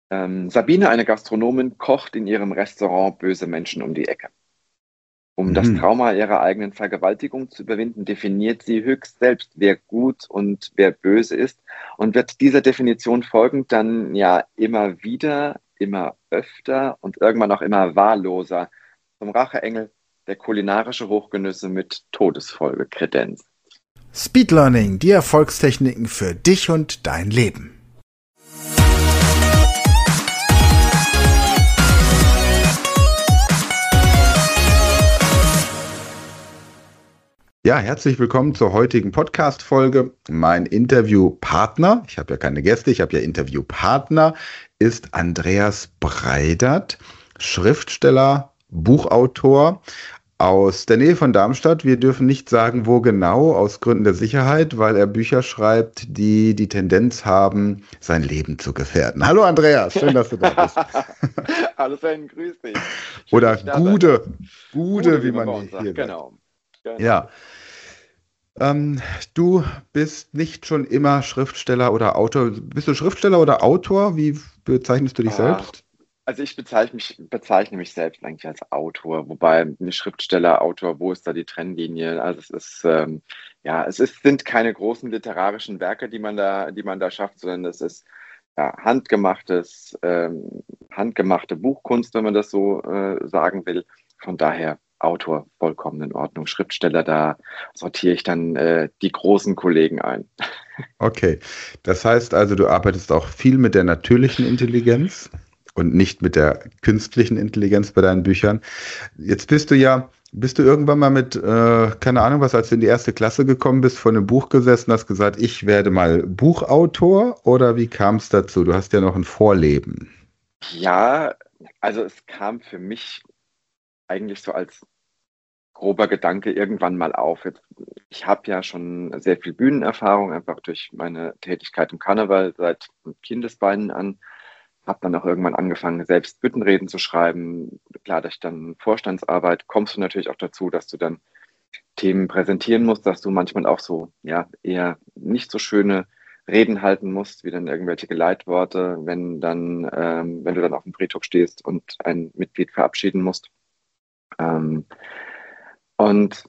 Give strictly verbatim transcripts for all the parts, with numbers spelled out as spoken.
Ähm, Sabine, eine Gastronomin, kocht in ihrem Restaurant böse Menschen um die Ecke. Um das Mhm. Trauma ihrer eigenen Vergewaltigung zu überwinden, definiert sie höchst selbst, wer gut und wer böse ist und wird dieser Definition folgend dann ja immer wieder, immer öfter und irgendwann auch immer wahlloser zum Racheengel der kulinarische Hochgenüsse mit Todesfolge kredenzt. Speed Learning, die Erfolgstechniken für dich und dein Leben. Ja, herzlich willkommen zur heutigen Podcast-Folge. Mein Interviewpartner, ich habe ja keine Gäste, ich habe ja Interviewpartner, ist Andreas Breidert, Schriftsteller, Buchautor aus der Nähe von Darmstadt. Wir dürfen nicht sagen, wo genau, aus Gründen der Sicherheit, weil er Bücher schreibt, die die Tendenz haben, sein Leben zu gefährden. Hallo Andreas, schön, dass du da bist. Hallo Sven, grüß dich. Schön, Oder dass ich da Gude, sein darf. Gude, Gute, wie wie man man bei uns hier sagt. sagt. Genau. genau. Ja. Ähm, du bist nicht schon immer Schriftsteller oder Autor. Bist du Schriftsteller oder Autor? Wie bezeichnest du dich Ah, selbst? Also ich bezeichne mich, bezeichne mich selbst eigentlich als Autor, wobei ein Schriftsteller, Autor, wo ist da die Trennlinie? Also es ist, ähm, ja, es ist, sind keine großen literarischen Werke, die man da, die man da schafft, sondern es ist ja, handgemachtes, ähm, handgemachte Buchkunst, wenn man das so äh, sagen will. Von daher Autor vollkommen in Ordnung. Schriftsteller, da sortiere ich dann äh, die großen Kollegen ein. Okay. Das heißt also, du arbeitest auch viel mit der natürlichen Intelligenz und nicht mit der künstlichen Intelligenz bei deinen Büchern. Jetzt bist du ja, bist du irgendwann mal mit, äh, keine Ahnung was, als du in die erste Klasse gekommen bist, vor einem Buch gesessen, hast gesagt, ich werde mal Buchautor, oder wie kam es dazu? Du hast ja noch ein Vorleben. Ja, also es kam für mich eigentlich so als grober Gedanke irgendwann mal auf. Jetzt, ich habe ja schon sehr viel Bühnenerfahrung, einfach durch meine Tätigkeit im Karneval seit Kindesbeinen an. Habe dann auch irgendwann angefangen, selbst Büttenreden zu schreiben. Klar, durch dann Vorstandsarbeit kommst du natürlich auch dazu, dass du dann Themen präsentieren musst, dass du manchmal auch so, ja, eher nicht so schöne Reden halten musst, wie dann irgendwelche Geleitworte, wenn dann, ähm, wenn du dann auf dem Friedhof stehst und ein Mitglied verabschieden musst. Ähm, und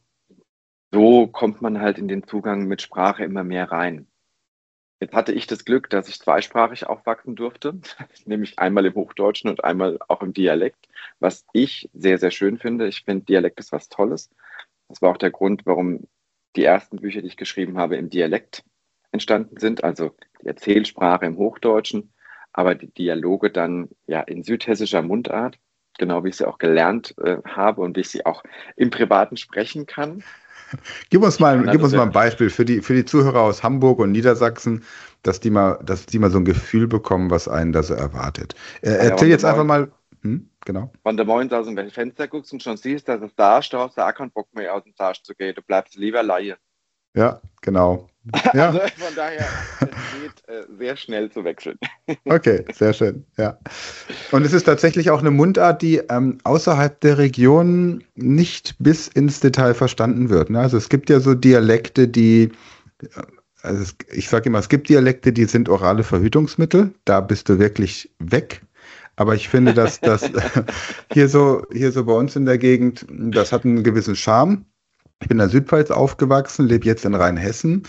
so kommt man halt in den Zugang mit Sprache immer mehr rein. Jetzt hatte ich das Glück, dass ich zweisprachig aufwachsen durfte, nämlich einmal im Hochdeutschen und einmal auch im Dialekt, was ich sehr, sehr schön finde. Ich finde, Dialekt ist was Tolles. Das war auch der Grund, warum die ersten Bücher, die ich geschrieben habe, im Dialekt entstanden sind, also die Erzählsprache im Hochdeutschen, aber die Dialoge dann ja in südhessischer Mundart, genau wie ich sie auch gelernt äh, habe und wie ich sie auch im Privaten sprechen kann. Gib uns Ich mal, kann gib also uns mal sehr, ein Beispiel für die, für die Zuhörer aus Hamburg und Niedersachsen, dass die mal, dass die mal so ein Gefühl bekommen, was einen da so erwartet. Äh, ah ja, erzähl wenn du jetzt einfach morgens, mal, hm, genau. wenn du morgens aus dem Fenster guckst und schon siehst, dass es da ist, da hast du auch keinen Bock mehr aus dem Arsch zu gehen. Du bleibst lieber Laie. Ja, genau. Also Ja, von daher, es geht äh, sehr schnell zu wechseln. okay, sehr schön. Ja. Und es ist tatsächlich auch eine Mundart, die ähm, außerhalb der Region nicht bis ins Detail verstanden wird. Ne? Also es gibt ja so Dialekte, die, äh, also es, ich sage immer, es gibt Dialekte, die sind orale Verhütungsmittel. Da bist du wirklich weg. Aber ich finde, dass das hier so, hier so bei uns in der Gegend, das hat einen gewissen Charme. Ich bin in der Südpfalz aufgewachsen, lebe jetzt in Rheinhessen.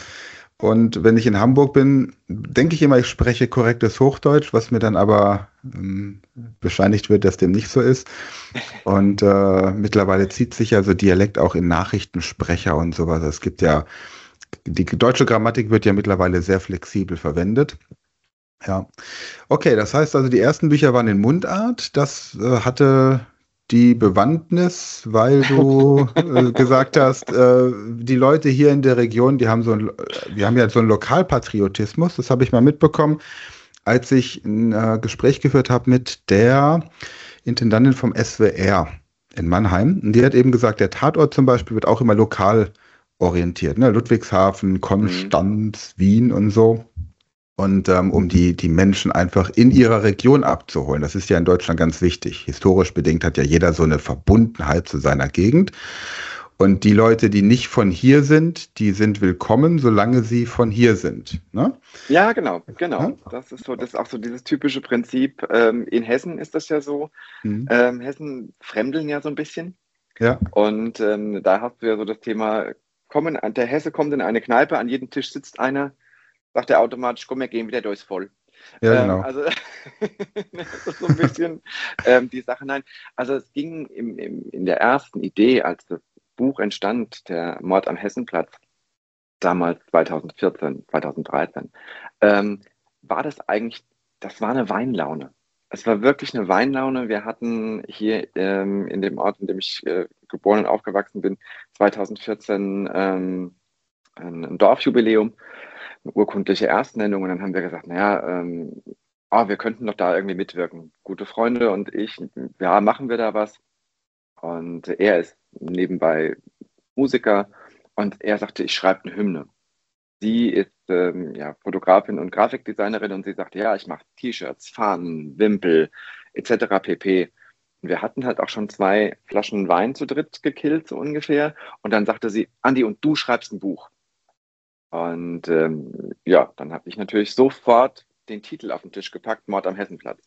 Und wenn ich in Hamburg bin, denke ich immer, ich spreche korrektes Hochdeutsch, was mir dann aber ähm, bescheinigt wird, dass dem nicht so ist. Und äh, mittlerweile zieht sich ja so Dialekt auch in Nachrichtensprecher und sowas. Es gibt ja, die deutsche Grammatik wird ja mittlerweile sehr flexibel verwendet. Ja. Okay, das heißt also, die ersten Bücher waren in Mundart. Das äh, hatte die Bewandtnis, weil du äh, gesagt hast, äh, die Leute hier in der Region, die haben so ein, wir haben ja so einen Lokalpatriotismus. Das habe ich mal mitbekommen, als ich ein äh, Gespräch geführt habe mit der Intendantin vom S W R in Mannheim. Und die hat eben gesagt, der Tatort zum Beispiel wird auch immer lokal orientiert, ne? Ludwigshafen, Mhm. Konstanz, Wien und so. Und ähm, um die, die Menschen einfach in ihrer Region abzuholen. Das ist ja in Deutschland ganz wichtig. Historisch bedingt hat ja jeder so eine Verbundenheit zu seiner Gegend. Und die Leute, die nicht von hier sind, die sind willkommen, solange sie von hier sind. Ne? Ja, genau, genau. Ja? Das ist so, das ist auch so dieses typische Prinzip. Ähm, in Hessen ist das ja so. Mhm. Ähm, Hessen fremdeln ja so ein bisschen. Ja. Und ähm, da hast du ja so das Thema, kommen, der Hesse kommt in eine Kneipe, an jedem Tisch sitzt einer, sagt er automatisch, komm, wir gehen wieder durchs Voll. Ja, Ähm, genau. also das ist so ein bisschen ähm, die Sache. Nein, also es ging im, im, in der ersten Idee, als das Buch entstand, der Mord am Hessenplatz, damals zweitausendvierzehn, zweitausenddreizehn, ähm, war das eigentlich, das war eine Weinlaune. Es war wirklich eine Weinlaune. Wir hatten hier ähm, in dem Ort, in dem ich äh, geboren und aufgewachsen bin, zweitausendvierzehn ähm, ein, ein Dorfjubiläum, eine urkundliche Erstnennung. Und dann haben wir gesagt, naja, ähm, oh, wir könnten doch da irgendwie mitwirken. Gute Freunde und ich, ja, machen wir da was. Und er ist nebenbei Musiker und er sagte, ich schreibe eine Hymne. Sie ist ähm, ja, Fotografin und Grafikdesignerin und sie sagte, ja, ich mache T-Shirts, Fahnen, Wimpel et cetera pp. Und wir hatten halt auch schon zwei Flaschen Wein zu dritt gekillt, so ungefähr. Und dann sagte sie, Andi, und du schreibst ein Buch. Und ähm, ja, dann habe ich natürlich sofort den Titel auf den Tisch gepackt, Mord am Hessenplatz.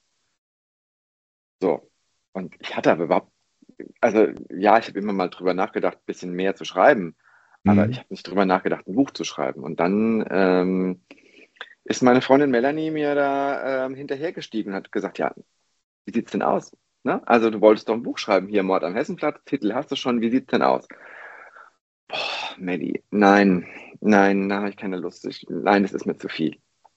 So. Und ich hatte aber überhaupt, also ja, ich habe immer mal drüber nachgedacht, ein bisschen mehr zu schreiben. Aber ich Mhm. habe nicht drüber nachgedacht, ein Buch zu schreiben. Und dann ähm, ist meine Freundin Melanie mir da ähm, hinterhergestiegen und hat gesagt, ja, wie sieht's denn aus? Ne? Also du wolltest doch ein Buch schreiben, hier Mord am Hessenplatz, Titel hast du schon, wie sieht's denn aus? Boah, Melli, nein, nein, da habe ich keine Lust. Ich, nein, das ist mir zu viel.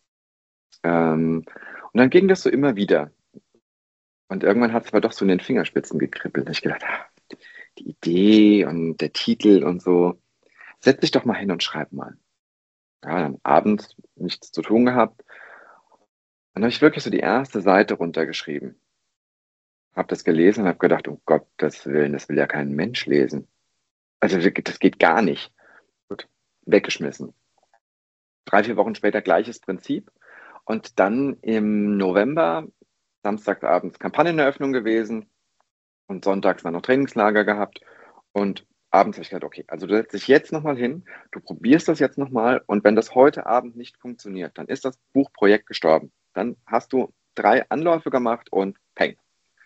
Ähm, und dann ging das so immer wieder. Und irgendwann hat es aber doch so in den Fingerspitzen gekribbelt. Da hab ich gedacht, ah, die Idee und der Titel und so, setz dich doch mal hin und schreib mal. Ja, dann abends nichts zu tun gehabt. Dann habe ich wirklich so die erste Seite runtergeschrieben. Habe das gelesen und habe gedacht, um Gottes Willen, das will ja kein Mensch lesen. Also das geht gar nicht. Gut, weggeschmissen. Drei, vier Wochen später gleiches Prinzip. Und dann im November, samstagsabends Kampagneneröffnung gewesen und sonntags dann noch Trainingslager gehabt. Und abends habe ich gedacht, okay, also du setzt dich jetzt nochmal hin, du probierst das jetzt nochmal und wenn das heute Abend nicht funktioniert, dann ist das Buchprojekt gestorben. Dann hast du drei Anläufe gemacht und peng.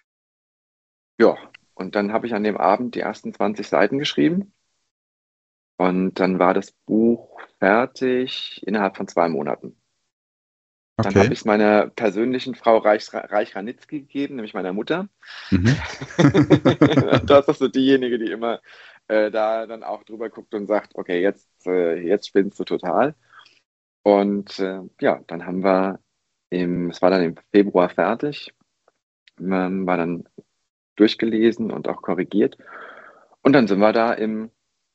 Ja, und dann habe ich an dem Abend die ersten zwanzig Seiten geschrieben und dann war das Buch fertig innerhalb von zwei Monaten. Dann habe Okay. ich es meiner persönlichen Frau Reich, Reich-Ranitzky gegeben, nämlich meiner Mutter. Mhm. Das ist so diejenige, die immer äh, da dann auch drüber guckt und sagt, okay, jetzt, äh, jetzt spinnst du total. Und äh, ja, dann haben wir, im, es war dann im Februar fertig, ähm, war dann durchgelesen und auch korrigiert. Und dann sind wir da im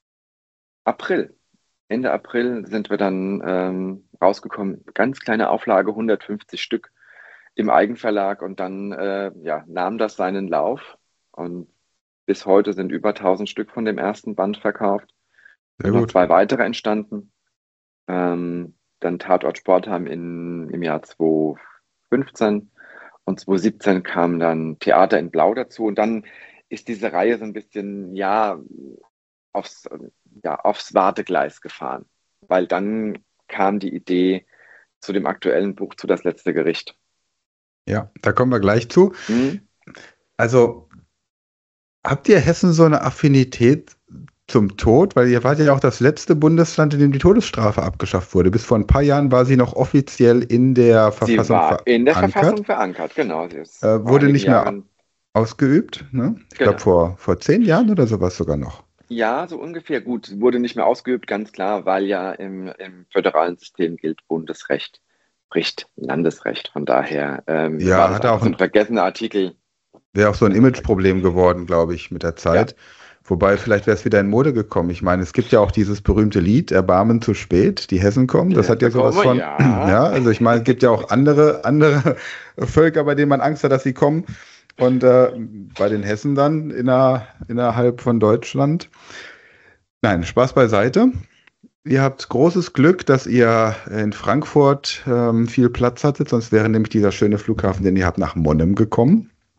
April. Ende April sind wir dann ähm, rausgekommen. Ganz kleine Auflage, hundertfünfzig Stück im Eigenverlag. Und dann äh, ja, nahm das seinen Lauf. Und bis heute sind über tausend Stück von dem ersten Band verkauft. Sehr Sind noch gut. zwei weitere entstanden. Ähm, dann Tatort Sportheim in, im Jahr zweitausendfünfzehn und zweitausendsiebzehn kam dann Theater in Blau dazu. Und dann ist diese Reihe so ein bisschen, ja, aufs, ja, aufs Wartegleis gefahren. Weil dann kam die Idee zu dem aktuellen Buch, zu Das letzte Gericht. Ja, da kommen wir gleich zu. Hm? Also, habt ihr Hessen so eine Affinität zum Tod? Weil ihr wart ja auch das letzte Bundesland, in dem die Todesstrafe abgeschafft wurde. Bis vor ein paar Jahren war sie noch offiziell in der Sie Verfassung war in der verankert. Verfassung verankert, genau. Sie ist Äh, vor wurde einigen nicht mehr Jahren, ausgeübt. Ne? Ich glaube, genau. vor, vor zehn Jahren oder sowas sogar noch. Ja, so ungefähr. Gut, wurde nicht mehr ausgeübt, ganz klar, weil ja im, im föderalen System gilt Bundesrecht, spricht Landesrecht. Von daher ähm, war Ja, das hat auch einfach so ein, ein vergessener Artikel. wäre auch so ein Einfach Imageproblem vergessen. geworden, glaube ich, mit der Ja, Zeit. Wobei, vielleicht wäre es wieder in Mode gekommen. Ich meine, es gibt ja auch dieses berühmte Lied, Erbarmen zu spät, die Hessen kommen. die Das hat ja Hesse sowas komme, von, ja. ja, also ich meine, es gibt ja auch andere, andere Völker, bei denen man Angst hat, dass sie kommen. Und äh, bei den Hessen dann inner, innerhalb von Deutschland. Nein, Spaß beiseite. Ihr habt großes Glück, dass ihr in Frankfurt ähm, viel Platz hattet, sonst wäre nämlich dieser schöne Flughafen, den ihr habt, nach Monnem gekommen.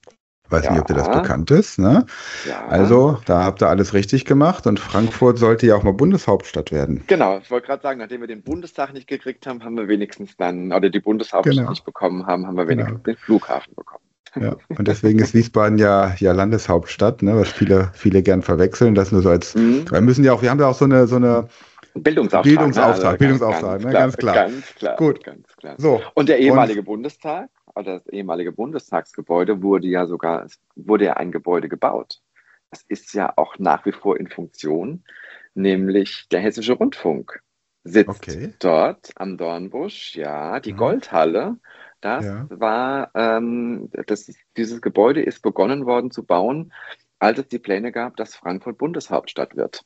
Weiß nicht, ob dir das Ja, bekannt ist, ne? ja. Also, da habt ihr alles richtig gemacht und Frankfurt sollte ja auch mal Bundeshauptstadt werden. Genau, ich wollte gerade sagen, nachdem wir den Bundestag nicht gekriegt haben, haben wir wenigstens dann, oder die Bundeshauptstadt Genau, nicht bekommen haben, haben wir genau. wenigstens den Flughafen bekommen. Ja, und deswegen ist Wiesbaden ja, ja Landeshauptstadt, ne, was viele, viele gern verwechseln. Das nur so als, Mhm. wir müssen ja auch, wir haben ja auch so eine, so eine Bildungsauftrag, ne? Also Bildungsauftrag, ga- Bildungsauftrag, ganz ne, klar, ganz klar. ganz klar, Gut, ganz klar. so. Und der Und ehemalige Bundestag, oder das ehemalige Bundestagsgebäude wurde ja sogar, es wurde ja ein Gebäude gebaut. Das ist ja auch nach wie vor in Funktion, nämlich der Hessische Rundfunk sitzt okay, dort am Dornbusch, ja, die ja, Goldhalle. Das ja. war, ähm, das, dieses Gebäude ist begonnen worden zu bauen, als es die Pläne gab, dass Frankfurt Bundeshauptstadt wird.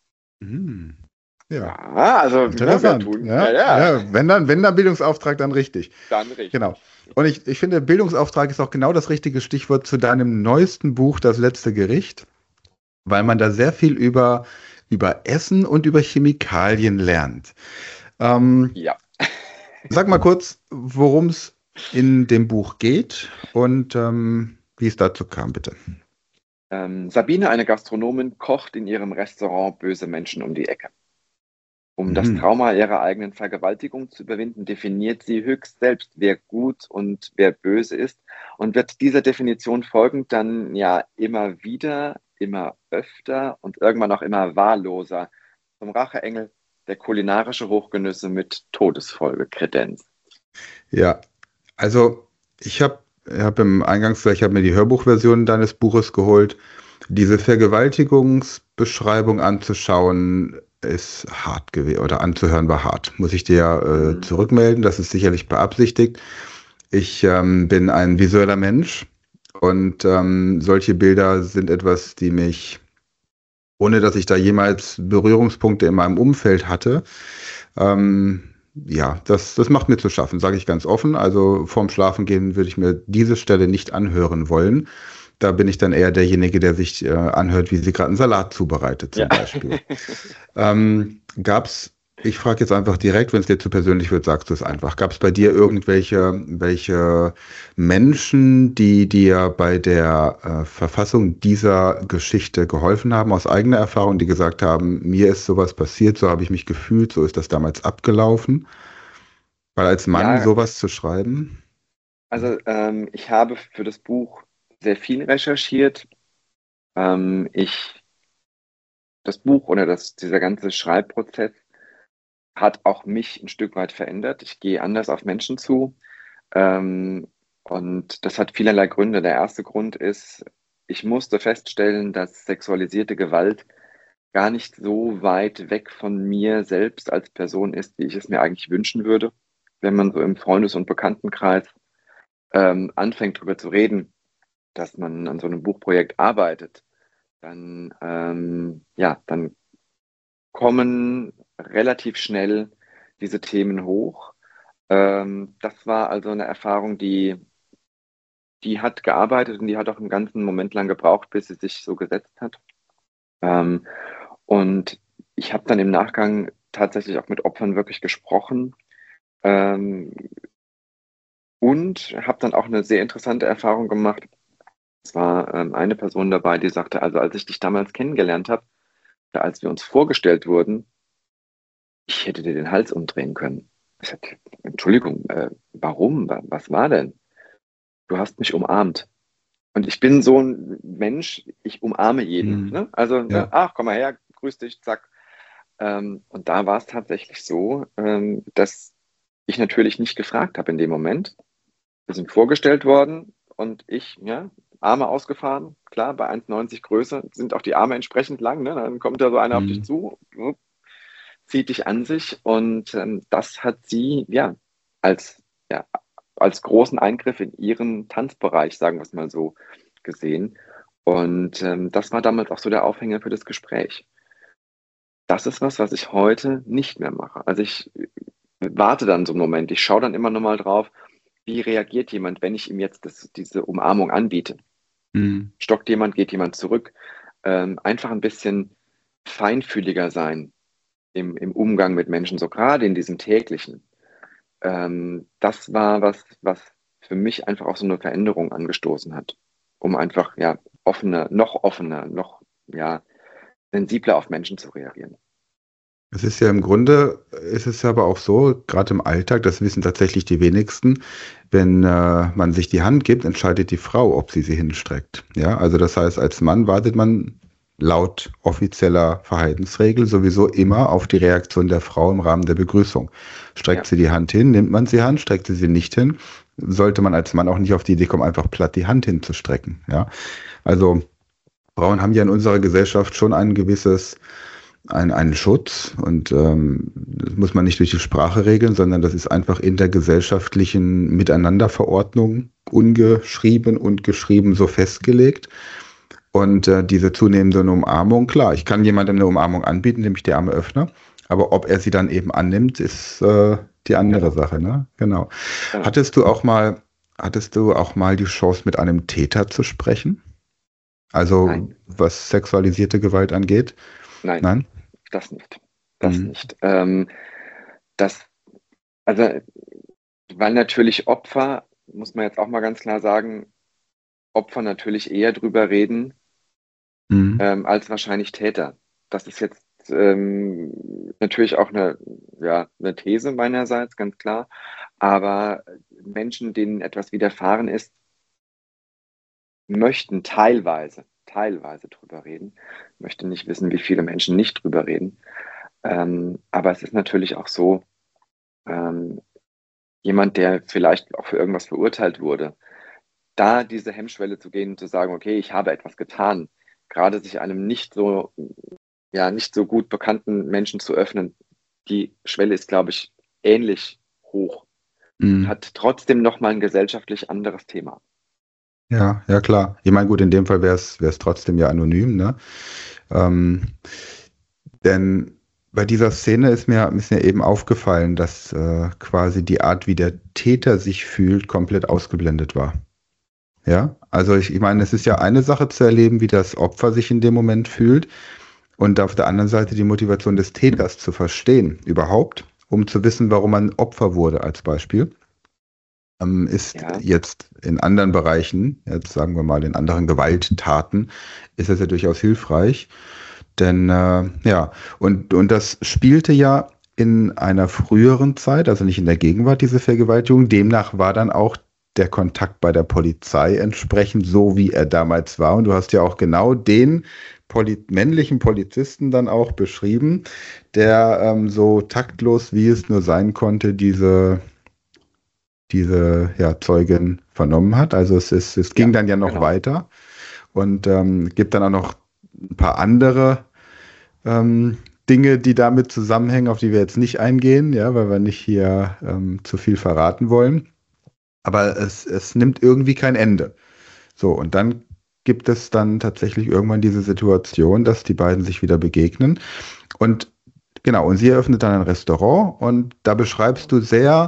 Hm. Ja, Ja, also, ne, wir interessant. tun, ja, Ja, ja, ja, wenn dann, wenn dann Bildungsauftrag, dann richtig. dann Genau. richtig. Und ich, ich finde, Bildungsauftrag ist auch genau das richtige Stichwort zu deinem neuesten Buch, Das letzte Gericht, weil man da sehr viel über, über Essen und über Chemikalien lernt. Ähm, Ja. Sag mal kurz, worum es in dem Buch geht und ähm, wie es dazu kam, bitte. Ähm, Sabine, eine Gastronomin, kocht in ihrem Restaurant böse Menschen um die Ecke. Um das Mhm. Trauma ihrer eigenen Vergewaltigung zu überwinden, definiert sie höchst selbst, wer gut und wer böse ist und wird dieser Definition folgend dann ja immer wieder, immer öfter und irgendwann auch immer wahlloser zum Racheengel, der kulinarische Hochgenüsse mit Todesfolge kredenzt. Ja, also ich habe hab im Eingangs, ich habe mir die Hörbuchversion deines Buches geholt. Diese Vergewaltigungsbeschreibung anzuschauen, ist hart gewesen oder anzuhören war hart. Muss ich dir äh, Mhm. zurückmelden. Das ist sicherlich beabsichtigt. Ich ähm, bin ein visueller Mensch und ähm, solche Bilder sind etwas, die mich, ohne dass ich da jemals Berührungspunkte in meinem Umfeld hatte, ähm, ja, das, das macht mir zu schaffen, sage ich ganz offen. Also vorm Schlafengehen würde ich mir diese Stelle nicht anhören wollen. Da bin ich dann eher derjenige, der sich äh, anhört, wie sie gerade einen Salat zubereitet, Ja. zum Beispiel. Ähm, gab's, ich frage jetzt einfach direkt, wenn es dir zu persönlich wird, sagst du es einfach. Gab es bei dir Alles gut. irgendwelche welche Menschen, die dir bei der äh, Verfassung dieser Geschichte geholfen haben, aus eigener Erfahrung, die gesagt haben, mir ist sowas passiert, so habe ich mich gefühlt, so ist das damals abgelaufen? Weil als Mann Ja, sowas zu schreiben, also ähm, ich habe für das Buch sehr viel recherchiert. Ähm, ich, das Buch oder das, dieser ganze Schreibprozess hat auch mich ein Stück weit verändert. Ich gehe anders auf Menschen zu. Ähm, und das hat vielerlei Gründe. Der erste Grund ist, ich musste feststellen, dass sexualisierte Gewalt gar nicht so weit weg von mir selbst als Person ist, wie ich es mir eigentlich wünschen würde. Wenn man so im Freundes- und Bekanntenkreis ähm, anfängt, darüber zu reden, dass man an so einem Buchprojekt arbeitet, dann, ähm, ja, dann kommen relativ schnell diese Themen hoch. Ähm, das war also eine Erfahrung, die, die hat gearbeitet und die hat auch einen ganzen Moment lang gebraucht, bis sie sich so gesetzt hat. Ähm, und ich habe dann im Nachgang tatsächlich auch mit Opfern wirklich gesprochen, ähm, und habe dann auch eine sehr interessante Erfahrung gemacht. Es war ähm, eine Person dabei, die sagte, also als ich dich damals kennengelernt habe, als wir uns vorgestellt wurden, ich hätte dir den Hals umdrehen können. Ich sagte, Entschuldigung, äh, warum? Wa- Was war denn? Du hast mich umarmt. Und ich bin so ein Mensch, ich umarme jeden. hm, Ne? Also, ne? ja, Ach, komm mal her, grüß dich, zack. Ähm, und da war es tatsächlich so, ähm, dass ich natürlich nicht gefragt habe in dem Moment. Wir sind vorgestellt worden und ich, ja, Arme ausgefahren. Klar, bei eins neunzig Größe sind auch die Arme entsprechend lang. Ne? Dann kommt da so einer auf dich hm, zu, zieht dich an sich und ähm, das hat sie ja als, ja als großen Eingriff in ihren Tanzbereich, sagen wir es mal so, gesehen. Und ähm, das war damals auch so der Aufhänger für das Gespräch. Das ist was, was ich heute nicht mehr mache. Also ich warte dann so einen Moment, ich schaue dann immer noch mal drauf, wie reagiert jemand, wenn ich ihm jetzt das, diese Umarmung anbiete. hm, Stockt jemand, geht jemand zurück? Ähm, einfach ein bisschen feinfühliger sein im, im Umgang mit Menschen, so gerade in diesem täglichen. Ähm, das war was, was für mich einfach auch so eine Veränderung angestoßen hat. um einfach ja offener, noch offener, noch ja sensibler auf Menschen zu reagieren. Es ist ja im Grunde, ist es aber auch so, gerade im Alltag, das wissen tatsächlich die wenigsten, wenn äh, man sich die Hand gibt, entscheidet die Frau, ob sie sie hinstreckt. Ja, also das heißt, als Mann wartet man laut offizieller Verhaltensregel sowieso immer auf die Reaktion der Frau im Rahmen der Begrüßung. Streckt Ja, sie die Hand hin, nimmt man sie Hand, streckt sie sie nicht hin, sollte man als Mann auch nicht auf die Idee kommen, einfach platt die Hand hinzustrecken. Ja, also Frauen haben ja in unserer Gesellschaft schon ein gewisses ein, einen Schutz und ähm, das muss man nicht durch die Sprache regeln, sondern das ist einfach in der gesellschaftlichen Miteinanderverordnung ungeschrieben und geschrieben so festgelegt. Und äh, diese zunehmende Umarmung, klar, ich kann jemandem eine Umarmung anbieten, indem ich die Arme öffne, aber ob er sie dann eben annimmt, ist äh, die andere genau, Sache, ne? Genau. genau. Hattest du auch mal, hattest du auch mal die Chance, mit einem Täter zu sprechen? Also Nein, was sexualisierte Gewalt angeht? nein, Nein? das nicht. Das Mhm. nicht. Ähm, das, also, weil natürlich Opfer, muss man jetzt auch mal ganz klar sagen, Opfer natürlich eher drüber reden, Mhm. ähm, als wahrscheinlich Täter. Das ist jetzt ähm, natürlich auch eine, ja, eine These meinerseits, ganz klar. Aber Menschen, denen etwas widerfahren ist, möchten teilweise, teilweise drüber reden. Ich möchte nicht wissen, wie viele Menschen nicht drüber reden. Ähm, aber es ist natürlich auch so, ähm, jemand, der vielleicht auch für irgendwas verurteilt wurde, da diese Hemmschwelle zu gehen und zu sagen, okay, ich habe etwas getan, gerade sich einem nicht so, ja, nicht so gut bekannten Menschen zu öffnen, die Schwelle ist, glaube ich, ähnlich hoch und Mhm. hat trotzdem nochmal ein gesellschaftlich anderes Thema. Ja, ja klar. Ich meine, gut, in dem Fall wäre es wäre es trotzdem ja anonym, ne? Ähm, denn bei dieser Szene ist mir, ist mir eben aufgefallen, dass äh, quasi die Art, wie der Täter sich fühlt, komplett ausgeblendet war. Ja, also ich, ich meine, es ist ja eine Sache zu erleben, wie das Opfer sich in dem Moment fühlt und auf der anderen Seite die Motivation des Täters zu verstehen, überhaupt, um zu wissen, warum man Opfer wurde, als Beispiel. Ähm, ist Ja, jetzt in anderen Bereichen, jetzt sagen wir mal in anderen Gewalttaten, ist das ja durchaus hilfreich. Denn äh, ja, und, und das spielte ja in einer früheren Zeit, also nicht in der Gegenwart, diese Vergewaltigung. Demnach war dann auch der Kontakt bei der Polizei entsprechend so, wie er damals war. Und du hast ja auch genau den Poli männlichen Polizisten dann auch beschrieben, der ähm, so taktlos, wie es nur sein konnte, diese diese ja, Zeugin vernommen hat. Also es ist, es ging ja, dann ja noch genau. weiter und ähm, gibt dann auch noch ein paar andere ähm, Dinge, die damit zusammenhängen, auf die wir jetzt nicht eingehen, ja, weil wir nicht hier ähm, zu viel verraten wollen. Aber es, es nimmt irgendwie kein Ende. So, und dann gibt es dann tatsächlich irgendwann diese Situation, dass die beiden sich wieder begegnen. Und genau, und sie eröffnet dann ein Restaurant und da beschreibst du sehr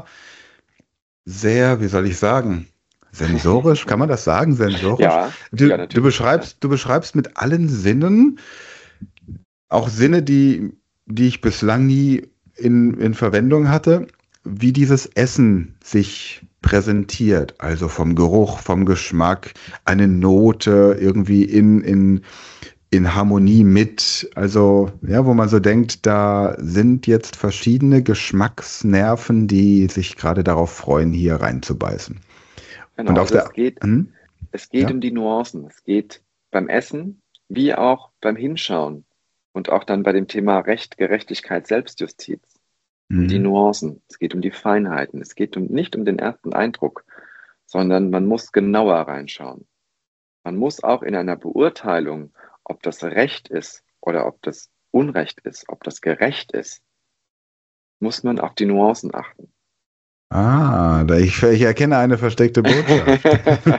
sehr, wie soll ich sagen, sensorisch, kann man das sagen, sensorisch? Ja, Du, ja, du natürlich. Ja. beschreibst, du beschreibst mit allen Sinnen, auch Sinne, die, die ich bislang nie in, in Verwendung hatte, wie dieses Essen sich präsentiert. Also vom Geruch, vom Geschmack, eine Note irgendwie in, in, in Harmonie mit, also ja, wo man so denkt, da sind jetzt verschiedene Geschmacksnerven, die sich gerade darauf freuen, hier reinzubeißen. Und Genau, auf also es der, geht, hm, es geht ja, um die Nuancen. Es geht beim Essen wie auch beim Hinschauen und auch dann bei dem Thema Recht, Gerechtigkeit, Selbstjustiz um die hm, Nuancen. Es geht um die Feinheiten. Es geht um, nicht um den ersten Eindruck, sondern man muss genauer reinschauen. Man muss auch in einer Beurteilung, ob das Recht ist oder ob das Unrecht ist, ob das gerecht ist, muss man auf die Nuancen achten. ah, da ich, ich erkenne eine versteckte Botschaft.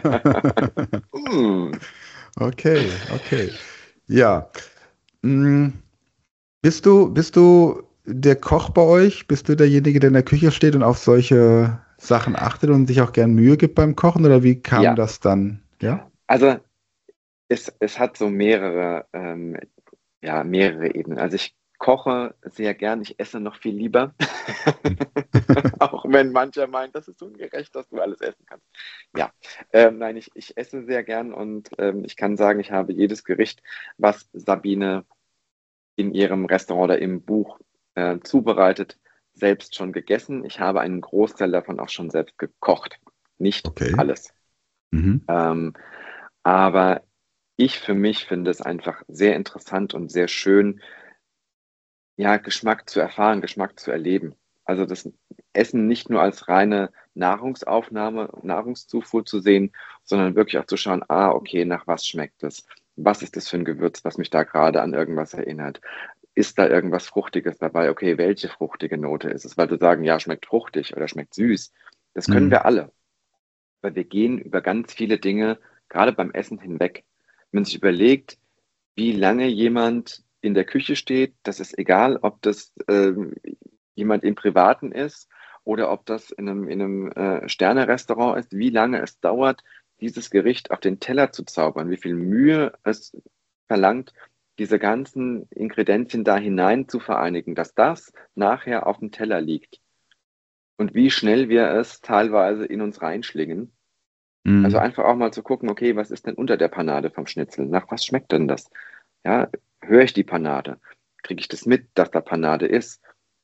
Hm. Okay, okay. Ja, hm, bist du, bist du der Koch bei euch? Bist du derjenige, der in der Küche steht und auf solche Sachen achtet und sich auch gern Mühe gibt beim Kochen? Oder wie kam Ja, das dann? Ja? also es, es hat so mehrere, ähm, ja, mehrere Ebenen. Also ich koche sehr gern, ich esse noch viel lieber. Auch wenn mancher meint, das ist ungerecht, dass du alles essen kannst. Ja, ähm, nein, ich, ich esse sehr gern und ähm, ich kann sagen, ich habe jedes Gericht, was Sabine in ihrem Restaurant oder im Buch äh, zubereitet, selbst schon gegessen. Ich habe einen Großteil davon auch schon selbst gekocht. Nicht Okay. alles. Mhm. Ähm, aber ich für mich finde es einfach sehr interessant und sehr schön, ja, Geschmack zu erfahren, Geschmack zu erleben. Also das Essen nicht nur als reine Nahrungsaufnahme, Nahrungszufuhr zu sehen, sondern wirklich auch zu schauen, ah, okay, nach was schmeckt es? Was ist das für ein Gewürz, was mich da gerade an irgendwas erinnert? Ist da irgendwas Fruchtiges dabei? Okay, welche fruchtige Note ist es? Weil wir sagen, ja, schmeckt fruchtig oder schmeckt süß. Das können Mhm. wir alle. Weil wir gehen über ganz viele Dinge, gerade beim Essen hinweg. Wenn man sich überlegt, wie lange jemand in der Küche steht, das ist egal, ob das ähm, jemand im Privaten ist oder ob das in einem, in einem äh, Sterne-Restaurant ist, wie lange es dauert, dieses Gericht auf den Teller zu zaubern, wie viel Mühe es verlangt, diese ganzen Ingredienzien da hinein zu vereinigen, dass das nachher auf dem Teller liegt und wie schnell wir es teilweise in uns reinschlingen. Also Mhm. einfach auch mal zu gucken, okay, was ist denn unter der Panade vom Schnitzel? Nach was schmeckt denn das? Ja, höre ich die Panade? Kriege ich das mit, dass da Panade ist?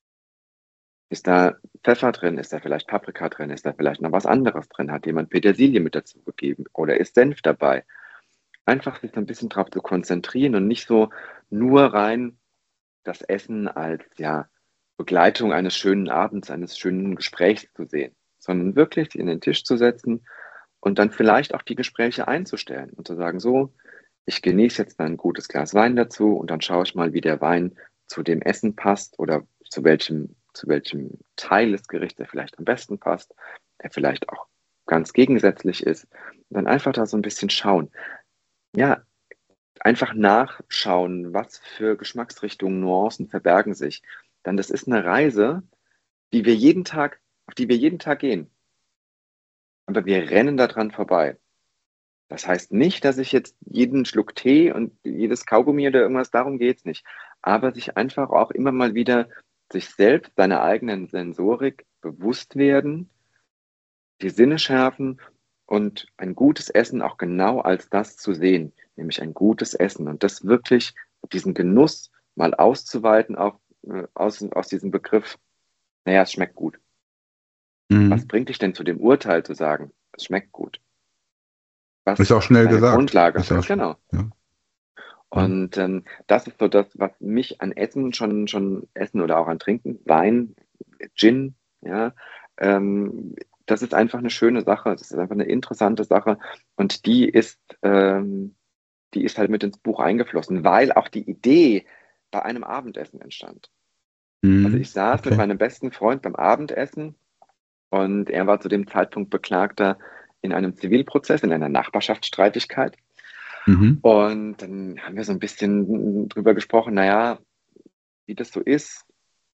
Ist da Pfeffer drin? Ist da vielleicht Paprika drin? Ist da vielleicht noch was anderes drin? Hat jemand Petersilie mit dazu gegeben? Oder ist Senf dabei? Einfach sich so ein bisschen drauf zu konzentrieren und nicht so nur rein das Essen als, ja, Begleitung eines schönen Abends, eines schönen Gesprächs zu sehen, sondern wirklich sich in den Tisch zu setzen und dann vielleicht auch die Gespräche einzustellen und zu sagen, so, ich genieße jetzt ein gutes Glas Wein dazu und dann schaue ich mal, wie der Wein zu dem Essen passt oder zu welchem, zu welchem Teil des Gerichts er vielleicht am besten passt, der vielleicht auch ganz gegensätzlich ist. Und dann einfach da so ein bisschen schauen. Ja, einfach nachschauen, was für Geschmacksrichtungen, Nuancen verbergen sich. Dann das ist eine Reise, die wir jeden Tag, auf die wir jeden Tag gehen. Aber wir rennen daran vorbei. Das heißt nicht, dass ich jetzt jeden Schluck Tee und jedes Kaugummi oder irgendwas, darum geht's nicht. Aber sich einfach auch immer mal wieder sich selbst, seiner eigenen Sensorik bewusst werden, die Sinne schärfen und ein gutes Essen auch genau als das zu sehen, nämlich ein gutes Essen. Und das wirklich, diesen Genuss mal auszuweiten auf, äh, aus, aus diesem Begriff, naja, es schmeckt gut. Was Mhm. bringt dich denn zu dem Urteil zu sagen, es schmeckt gut? Ist Was auch ist schnell deine gesagt. Grundlage? Ist auch, Genau. ja. Mhm. Und ähm, das ist so das, was mich an Essen schon, schon Essen oder auch an Trinken, Wein, Gin, ja, ähm, das ist einfach eine schöne Sache. Das ist einfach eine interessante Sache. Und die ist, ähm, die ist halt mit ins Buch eingeflossen, weil auch die Idee bei einem Abendessen entstand. Also Mhm. ich saß mit Okay. meinem besten Freund beim Abendessen und er war zu dem Zeitpunkt Beklagter in einem Zivilprozess, in einer Nachbarschaftsstreitigkeit. Mhm. Und dann haben wir so ein bisschen drüber gesprochen, naja, wie das so ist,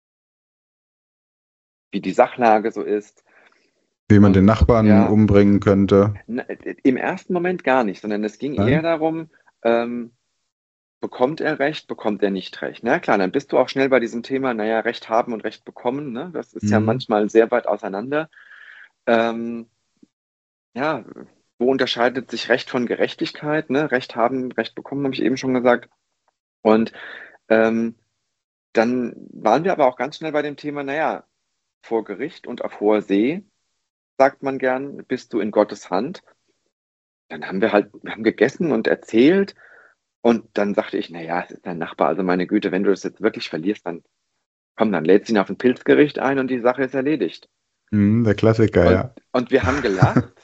wie die Sachlage so ist. Wie man den Und Nachbarn ja, umbringen könnte. na, im ersten Moment gar nicht, sondern es ging eher Nein? darum, ähm, bekommt er Recht, bekommt er nicht Recht. Na klar, dann bist du auch schnell bei diesem Thema, naja, Recht haben und Recht bekommen. Ne? Das ist ja Mhm. manchmal sehr weit auseinander. Ähm, ja, wo unterscheidet sich Recht von Gerechtigkeit? Ne? Recht haben, Recht bekommen, habe ich eben schon gesagt. Und ähm, dann waren wir aber auch ganz schnell bei dem Thema, naja, vor Gericht und auf hoher See, sagt man gern, bist du in Gottes Hand. Dann haben wir halt, wir haben gegessen und erzählt und dann sagte ich, naja, es ist dein Nachbar, also meine Güte, wenn du das jetzt wirklich verlierst, dann komm, dann lädst du ihn auf ein Pilzgericht ein und die Sache ist erledigt. Mhm, der Klassiker, Und, ja. und wir haben gelacht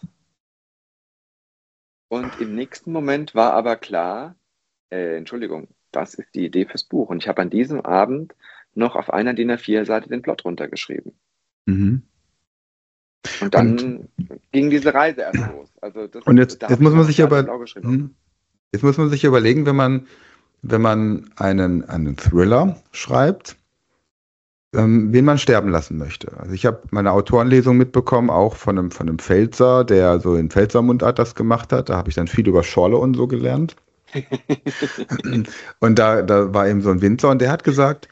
und im nächsten Moment war aber klar, äh, Entschuldigung, das ist die Idee fürs Buch. Und ich habe an diesem Abend noch auf einer D I N A vier Seite den Plot runtergeschrieben. Mhm. Und Und, dann ging diese Reise erst los. Also das, und jetzt, da jetzt habe ich muss immer man noch sich schwarz auf aber, blau geschrieben. hm, jetzt muss man sich überlegen, wenn man, wenn man einen, einen Thriller schreibt, ähm, wen man sterben lassen möchte. Also ich habe meine Autorenlesung mitbekommen, auch von einem, von einem Pfälzer, der so in Pfälzer Mundart das gemacht hat. Da habe ich dann viel über Schorle und so gelernt. Und da, da war eben so ein Winzer und der hat gesagt,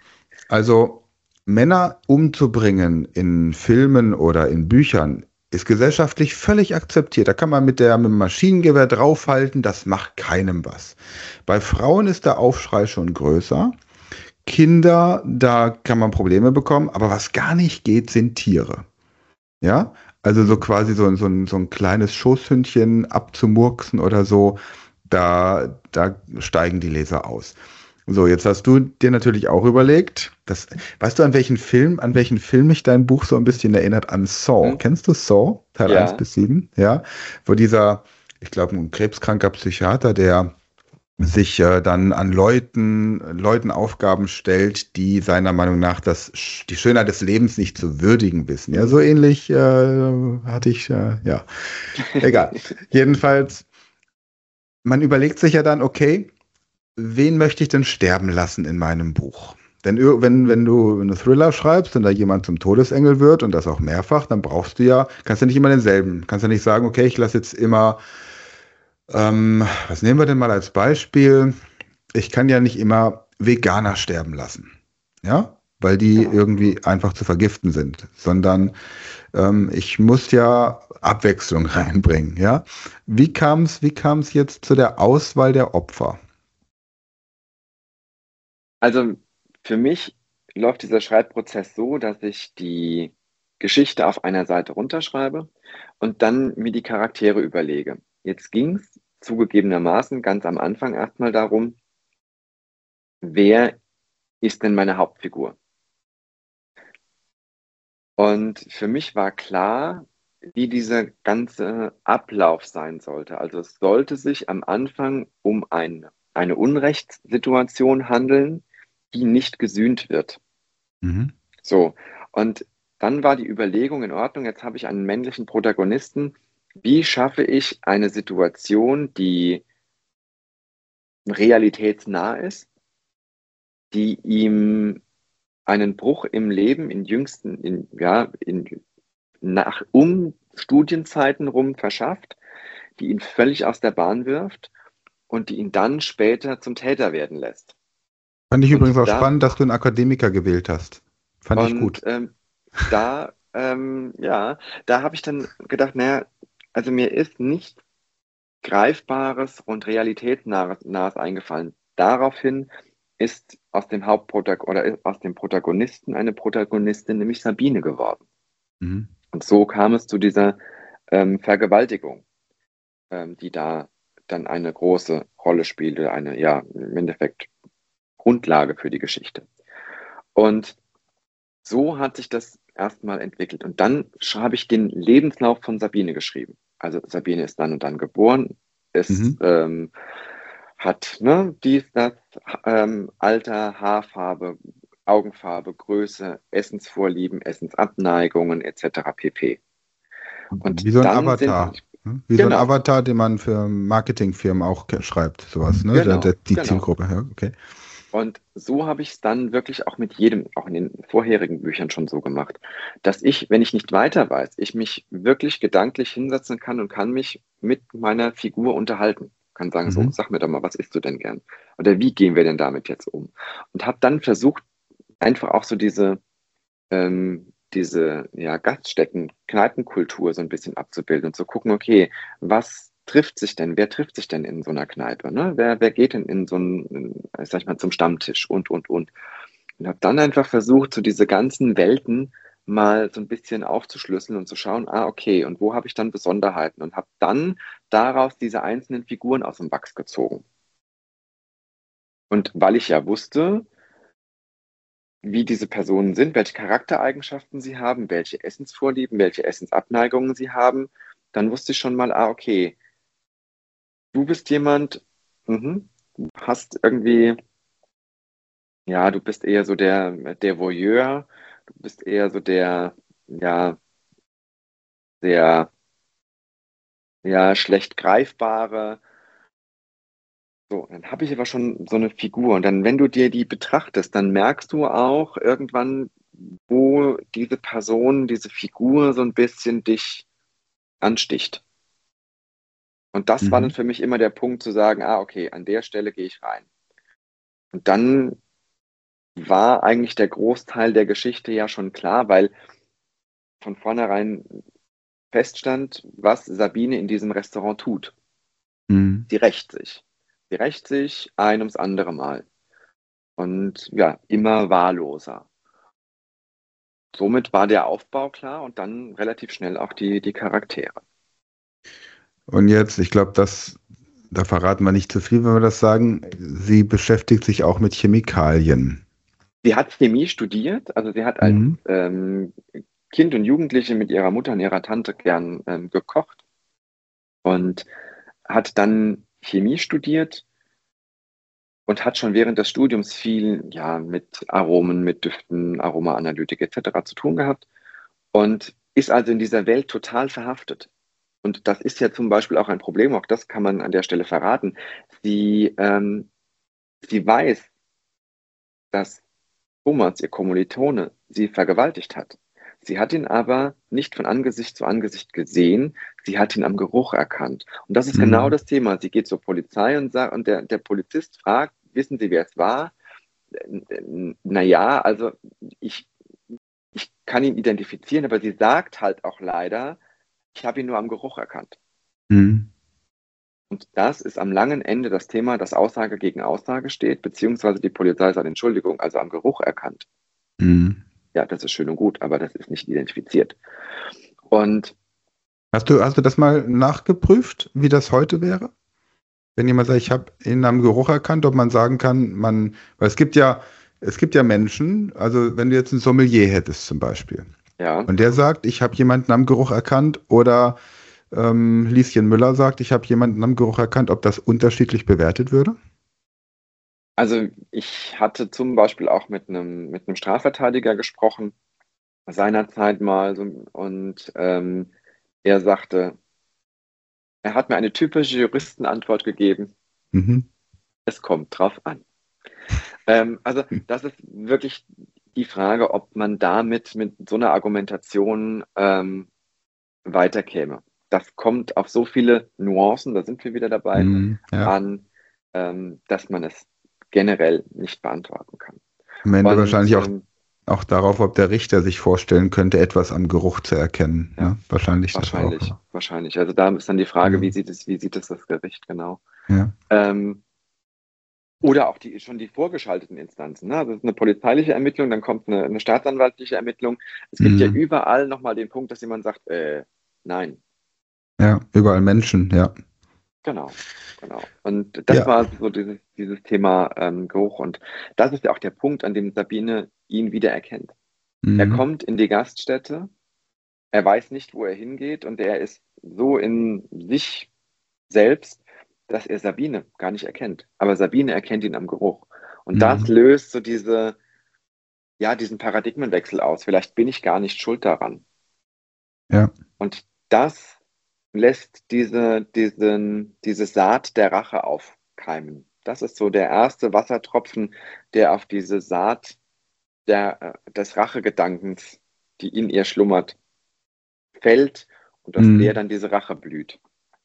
Also Männer umzubringen in Filmen oder in Büchern ist gesellschaftlich völlig akzeptiert. Da kann man mit der mit dem Maschinengewehr draufhalten, das macht keinem was. Bei Frauen ist der Aufschrei schon größer. Kinder, da kann man Probleme bekommen, aber was gar nicht geht, sind Tiere. Ja, also so quasi so, ein- so, ein, so ein kleines Schoßhündchen abzumurksen oder so, da, da steigen die Leser aus. So, jetzt hast du dir natürlich auch überlegt, dass, weißt du, an welchen Film, an welchen Film mich dein Buch so ein bisschen erinnert? An Saw. Hm? Kennst du Saw? Teil eins Ja, bis sieben? Ja, wo dieser, ich glaube, ein krebskranker Psychiater, der sich äh, dann an Leuten, Leuten Aufgaben stellt, die seiner Meinung nach das, die Schönheit des Lebens nicht zu würdigen wissen. Ja, hm? so ähnlich äh, hatte ich, äh, ja, egal. Jedenfalls, man überlegt sich ja dann, okay, wen möchte ich denn sterben lassen in meinem Buch? Denn ir- wenn, wenn du einen Thriller schreibst und da jemand zum Todesengel wird und das auch mehrfach, dann brauchst du ja, kannst du nicht immer denselben. Kannst ja nicht sagen, okay, ich lasse jetzt immer, ähm, was nehmen wir denn mal als Beispiel? Ich kann ja nicht immer Veganer sterben lassen, ja, weil die Genau. irgendwie einfach zu vergiften sind, sondern ähm, ich muss ja Abwechslung reinbringen, ja. Wie kam es, wie kam es jetzt zu der Auswahl der Opfer? Also für mich läuft dieser Schreibprozess so, dass ich die Geschichte auf einer Seite runterschreibe und dann mir die Charaktere überlege. Jetzt ging es zugegebenermaßen ganz am Anfang erstmal darum, wer ist denn meine Hauptfigur? Und für mich war klar, wie dieser ganze Ablauf sein sollte. Also es sollte sich am Anfang um ein, eine Unrechtssituation handeln, die nicht gesühnt wird. Mhm. So, und dann war die Überlegung in Ordnung, jetzt habe ich einen männlichen Protagonisten. Wie schaffe ich eine Situation, die realitätsnah ist, die ihm einen Bruch im Leben in jüngsten, in, ja, in, nach, um Studienzeiten rum verschafft, die ihn völlig aus der Bahn wirft und die ihn dann später zum Täter werden lässt. Fand ich Und übrigens auch da, spannend, dass du einen Akademiker gewählt hast. Fand ich und gut. ähm, da, ähm, ja, da habe ich dann gedacht, naja, also mir ist nichts Greifbares und Realitätsnahes Nahes eingefallen. Daraufhin ist aus dem Hauptprotagonisten oder aus dem Protagonisten eine Protagonistin, nämlich Sabine geworden. Mhm. Und so kam es zu dieser ähm, Vergewaltigung, ähm, die da dann eine große Rolle spielte, eine, ja, im Endeffekt Grundlage für die Geschichte. Und so hat sich das erstmal entwickelt. Und dann habe ich den Lebenslauf von Sabine geschrieben. Also Sabine ist dann und dann geboren, ist, Mhm. ähm, hat ne, dies, das, ähm, Alter, Haarfarbe, Augenfarbe, Größe, Essensvorlieben, Essensabneigungen et cetera pp. Und Wie so ein dann sind, Avatar. Ne? Wie so ein genau, Avatar, den man für Marketingfirmen auch ke- schreibt, sowas, ne? Der, der, genau, die genau. Zielgruppe, ja, okay. Und so habe ich es dann wirklich auch mit jedem, auch in den vorherigen Büchern schon so gemacht, dass ich, wenn ich nicht weiter weiß, ich mich wirklich gedanklich hinsetzen kann und kann mich mit meiner Figur unterhalten. Kann sagen, so, Mhm. sag mir doch mal, was isst du denn gern? Oder wie gehen wir denn damit jetzt um? Und habe dann versucht, einfach auch so diese, ähm, diese ja, Gaststätten, Kneipenkultur so ein bisschen abzubilden und zu gucken, okay, was trifft sich denn, wer trifft sich denn in so einer Kneipe? Ne? Wer, wer geht denn in so einen, ich sag mal, zum Stammtisch und, und, und. Und habe dann einfach versucht, so diese ganzen Welten mal so ein bisschen aufzuschlüsseln und zu schauen, ah, okay, und wo habe ich dann Besonderheiten? Und habe dann daraus diese einzelnen Figuren aus dem Wachs gezogen. Und weil ich ja wusste, wie diese Personen sind, welche Charaktereigenschaften sie haben, welche Essensvorlieben, welche Essensabneigungen sie haben, dann wusste ich schon mal, ah, okay, du bist jemand, mhm, du hast irgendwie, ja, du bist eher so der, der Voyeur, du bist eher so der, ja, der, ja, schlecht greifbare. So, dann habe ich aber schon so eine Figur. Und dann, wenn du dir die betrachtest, dann merkst du auch irgendwann, wo diese Person, diese Figur so ein bisschen dich ansticht. Und das war dann Mhm. für mich immer der Punkt zu sagen, ah, okay, an der Stelle gehe ich rein. Und dann war eigentlich der Großteil der Geschichte ja schon klar, weil von vornherein feststand, was Sabine in diesem Restaurant tut. Mhm. Sie rächt sich. Sie rächt sich ein ums andere Mal. Und ja, immer wahlloser. Somit war der Aufbau klar und dann relativ schnell auch die, die Charaktere. Und jetzt, ich glaube, das, da verraten wir nicht zu viel, wenn wir das sagen. Sie beschäftigt sich auch mit Chemikalien. Sie hat Chemie studiert, also sie hat als Mhm. ähm, Kind und Jugendliche mit ihrer Mutter und ihrer Tante gern ähm, gekocht und hat dann Chemie studiert und hat schon während des Studiums viel ja, mit Aromen, mit Düften, Aromaanalytik et cetera zu tun gehabt und ist also in dieser Welt total verhaftet. Und das ist ja zum Beispiel auch ein Problem, auch das kann man an der Stelle verraten. Sie, ähm, sie weiß, dass Thomas, ihr Kommilitone, sie vergewaltigt hat. Sie hat ihn aber nicht von Angesicht zu Angesicht gesehen, sie hat ihn am Geruch erkannt. Und das ist genau Mhm. das Thema. Sie geht zur Polizei und, sagt, und der, der Polizist fragt, wissen Sie, wer es war? Naja, also ich, ich kann ihn identifizieren, aber sie sagt halt auch leider, ich habe ihn nur am Geruch erkannt. Mhm. Und das ist am langen Ende das Thema, dass Aussage gegen Aussage steht, beziehungsweise die Polizei sagt, Entschuldigung, also am Geruch erkannt. Mhm. Ja, das ist schön und gut, aber das ist nicht identifiziert. Und Hast du, hast du das mal nachgeprüft, wie das heute wäre? Wenn jemand sagt, ich habe ihn am Geruch erkannt, ob man sagen kann, man, weil es gibt ja, es gibt ja Menschen, also wenn du jetzt einen Sommelier hättest zum Beispiel, ja, und der sagt, ich habe jemanden am Geruch erkannt, oder ähm, Lieschen Müller sagt, ich habe jemanden am Geruch erkannt, ob das unterschiedlich bewertet würde? also ich hatte zum Beispiel auch mit einem, mit einem Strafverteidiger gesprochen, seinerzeit mal, so, und ähm, er sagte, er hat mir eine typische Juristenantwort gegeben, Mhm. es kommt drauf an. Ähm, also das ist wirklich die Frage, ob man damit mit so einer Argumentation ähm, weiterkäme. Das kommt auf so viele Nuancen, da sind wir wieder dabei, Mhm. Ja. an, ähm, dass man es generell nicht beantworten kann. Am Ende Und wahrscheinlich auch, ähm, auch darauf, ob der Richter sich vorstellen könnte, etwas am Geruch zu erkennen. ja, Ne? Wahrscheinlich das auch. wahrscheinlich, Ja. wahrscheinlich. Also da ist dann die Frage, wie Mhm. sieht es, wie sieht es das Gericht genau? Ja. Ähm, oder auch die, schon die vorgeschalteten Instanzen. Ne? Also es ist eine polizeiliche Ermittlung, dann kommt eine, eine staatsanwaltliche Ermittlung. Es gibt ja Mhm. überall nochmal den Punkt, dass jemand sagt, äh, nein. Ja, überall Menschen, ja. Genau, genau. Und das Ja. war so dieses, dieses Thema ähm, Geruch. Und das ist ja auch der Punkt, an dem Sabine ihn wiedererkennt. Er Mhm. kommt in die Gaststätte, er weiß nicht, wo er hingeht und er ist so in sich selbst, dass er Sabine gar nicht erkennt. Aber Sabine erkennt ihn am Geruch. Und das Mhm. löst so diese, ja, diesen Paradigmenwechsel aus. Vielleicht bin ich gar nicht schuld daran. Ja. Und das lässt diese, diesen, diese Saat der Rache aufkeimen. Das ist so der erste Wassertropfen, der auf diese Saat der, äh, des Rachegedankens, die in ihr schlummert, fällt und aus der Mhm. dann diese Rache blüht.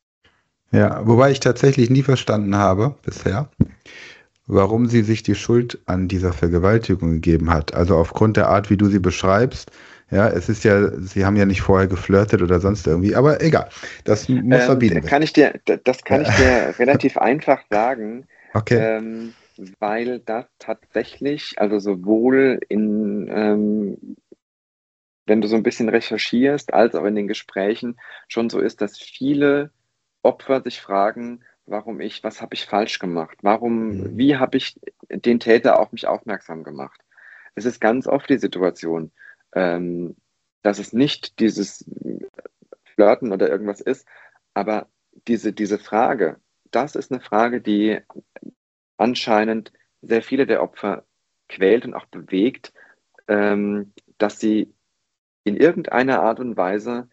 Ja, wobei ich tatsächlich nie verstanden habe bisher, warum sie sich die Schuld an dieser Vergewaltigung gegeben hat. Also aufgrund der Art, wie du sie beschreibst. Ja, es ist ja, sie haben ja nicht vorher geflirtet oder sonst irgendwie, aber egal. Das muss Ähm, Sabine wissen. kann ich dir, das kann ich Ja. dir relativ einfach sagen, Okay. ähm, weil das tatsächlich, also sowohl in, ähm, wenn du so ein bisschen recherchierst, als auch in den Gesprächen schon so ist, dass viele Opfer sich fragen, warum ich, was habe ich falsch gemacht? Warum, Mhm. wie habe ich den Täter auf mich aufmerksam gemacht? Es ist ganz oft die Situation, ähm, dass es nicht dieses Flirten oder irgendwas ist, aber diese, diese Frage, das ist eine Frage, die anscheinend sehr viele der Opfer quält und auch bewegt, ähm, dass sie in irgendeiner Art und Weise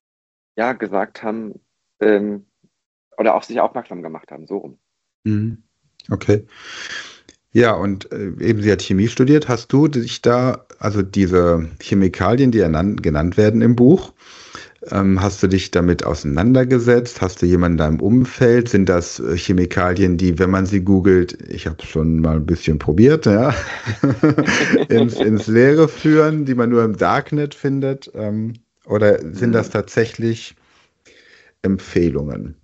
ja gesagt haben ähm, oder auf sich aufmerksam gemacht haben, so rum. Mhm. Okay. Ja, und äh, eben sie hat Chemie studiert. Hast du dich da, also diese Chemikalien, die ernan- genannt werden im Buch, Ähm, hast du dich damit auseinandergesetzt? Hast du jemanden in deinem Umfeld? Sind das äh, Chemikalien, die, wenn man sie googelt, ich habe es schon mal ein bisschen probiert, ja, ins, ins Leere führen, die man nur im Darknet findet? Ähm, oder sind das Hm. tatsächlich Empfehlungen?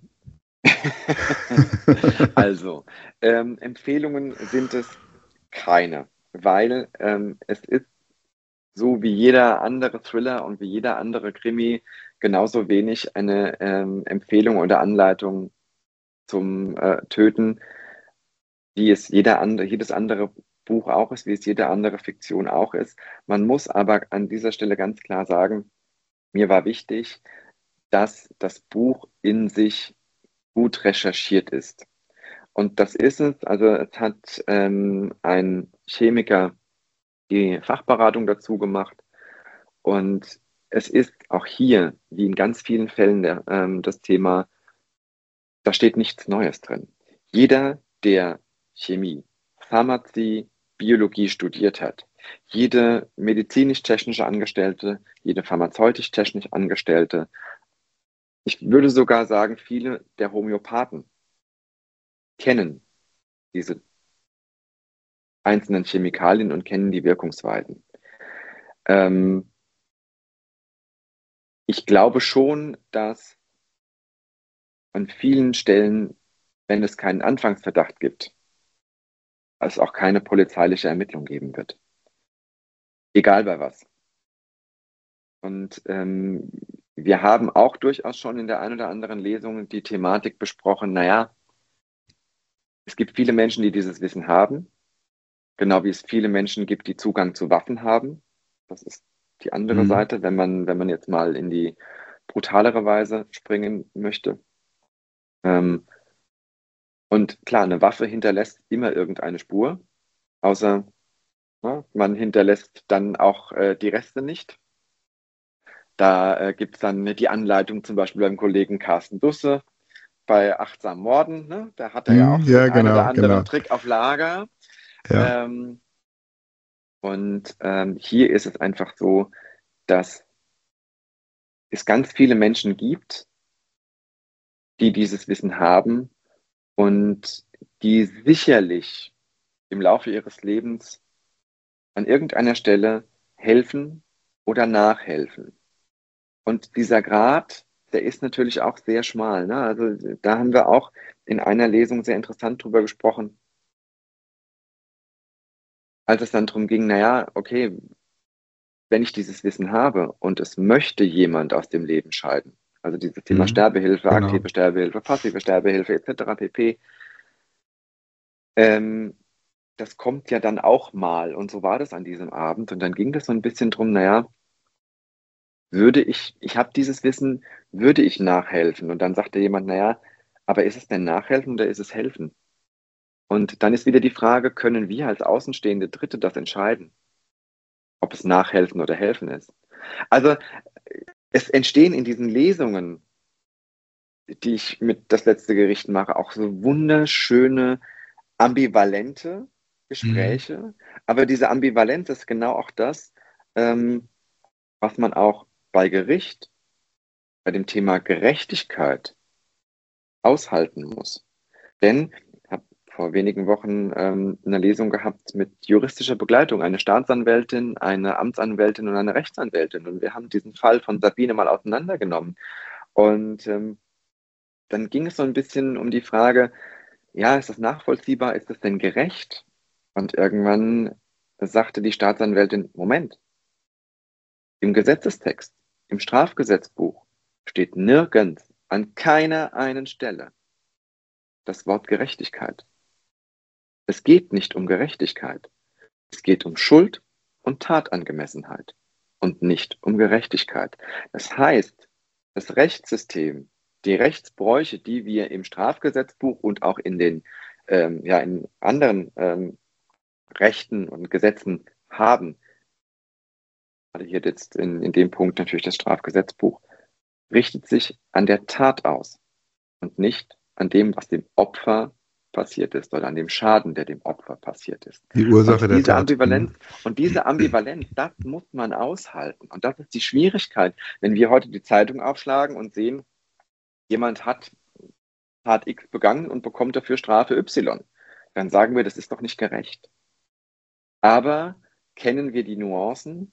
Also, ähm, Empfehlungen sind es keine, weil ähm, es ist so wie jeder andere Thriller und wie jeder andere Krimi genauso wenig eine ähm, Empfehlung oder Anleitung zum äh, Töten, wie es jeder andere, jedes andere Buch auch ist, wie es jede andere Fiktion auch ist. Man muss aber an dieser Stelle ganz klar sagen, mir war wichtig, dass das Buch in sich gut recherchiert ist. Und das ist es. Also es hat ähm, ein Chemiker die Fachberatung dazu gemacht. Und es ist auch hier, wie in ganz vielen Fällen, der, ähm, das Thema, da steht nichts Neues drin. Jeder, der Chemie, Pharmazie, Biologie studiert hat, jede medizinisch-technische Angestellte, jede pharmazeutisch-technisch Angestellte, ich würde sogar sagen, viele der Homöopathen kennen diese einzelnen Chemikalien und kennen die Wirkungsweisen. Ähm, ich glaube schon, dass an vielen Stellen, wenn es keinen Anfangsverdacht gibt, es auch keine polizeiliche Ermittlung geben wird. Egal bei was. Und ähm, wir haben auch durchaus schon in der einen oder anderen Lesung die Thematik besprochen, naja, es gibt viele Menschen, die dieses Wissen haben, genau wie es viele Menschen gibt, die Zugang zu Waffen haben. Das ist die andere Mhm. Seite, wenn man, wenn man jetzt mal in die brutalere Weise springen möchte. Ähm, und klar, eine Waffe hinterlässt immer irgendeine Spur, außer ja, man hinterlässt dann auch äh, die Reste nicht. Da äh, gibt es dann die Anleitung zum Beispiel beim Kollegen Carsten Dusse bei Achtsam Morden. Ne? Da hat er ja Mhm, auch so den ja, einen oder genau, anderen genau. Trick auf Lager. Ja. Ähm, und ähm, hier ist es einfach so, dass es ganz viele Menschen gibt, die dieses Wissen haben und die sicherlich im Laufe ihres Lebens an irgendeiner Stelle helfen oder nachhelfen. Und dieser Grat, der ist natürlich auch sehr schmal. Ne? Also da haben wir auch in einer Lesung sehr interessant drüber gesprochen, als es dann darum ging, naja, okay, wenn ich dieses Wissen habe und es möchte jemand aus dem Leben scheiden, also dieses Thema Mhm. Sterbehilfe, Genau. aktive Sterbehilfe, passive Sterbehilfe et cetera pp., ähm, das kommt ja dann auch mal. Und so war das an diesem Abend. Und dann ging das so ein bisschen drum, naja, würde ich, ich habe dieses Wissen, würde ich nachhelfen? Und dann sagte jemand, naja, aber ist es denn nachhelfen oder ist es helfen? Und dann ist wieder die Frage, können wir als außenstehende Dritte das entscheiden, ob es nachhelfen oder helfen ist? Also es entstehen in diesen Lesungen, die ich mit das letzte Gericht mache, auch so wunderschöne, ambivalente Mhm. Gespräche. Aber diese Ambivalenz ist genau auch das, ähm, was man auch bei Gericht, bei dem Thema Gerechtigkeit aushalten muss. Denn ich habe vor wenigen Wochen ähm, eine Lesung gehabt mit juristischer Begleitung, eine Staatsanwältin, eine Amtsanwältin und eine Rechtsanwältin. Und wir haben diesen Fall von Sabine mal auseinandergenommen. Und ähm, dann ging es so ein bisschen um die Frage, ja, ist das nachvollziehbar, ist das denn gerecht? Und irgendwann sagte die Staatsanwältin, Moment, im Gesetzestext, im Strafgesetzbuch steht nirgends an keiner einen Stelle das Wort Gerechtigkeit. Es geht nicht um Gerechtigkeit. Es geht um Schuld und Tatangemessenheit und nicht um Gerechtigkeit. Das heißt, das Rechtssystem, die Rechtsbräuche, die wir im Strafgesetzbuch und auch in den ähm, ja, in anderen ähm, Rechten und Gesetzen haben, gerade hier jetzt in, in dem Punkt natürlich das Strafgesetzbuch, richtet sich an der Tat aus und nicht an dem, was dem Opfer passiert ist oder an dem Schaden, der dem Opfer passiert ist. Die Ursache und der diese Tat. Ambivalenz und diese Ambivalenz, das muss man aushalten. Und das ist die Schwierigkeit, wenn wir heute die Zeitung aufschlagen und sehen, jemand hat Tat X begangen und bekommt dafür Strafe Y. Dann sagen wir, das ist doch nicht gerecht. Aber kennen wir die Nuancen?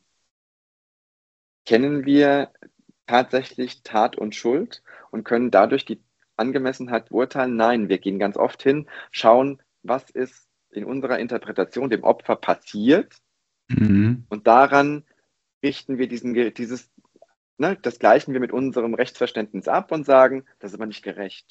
Kennen wir tatsächlich Tat und Schuld und können dadurch die Angemessenheit beurteilen? Nein, wir gehen ganz oft hin, schauen, was ist in unserer Interpretation dem Opfer passiert, Mhm. und daran richten wir diesen, dieses, ne, das gleichen wir mit unserem Rechtsverständnis ab und sagen, das ist aber nicht gerecht.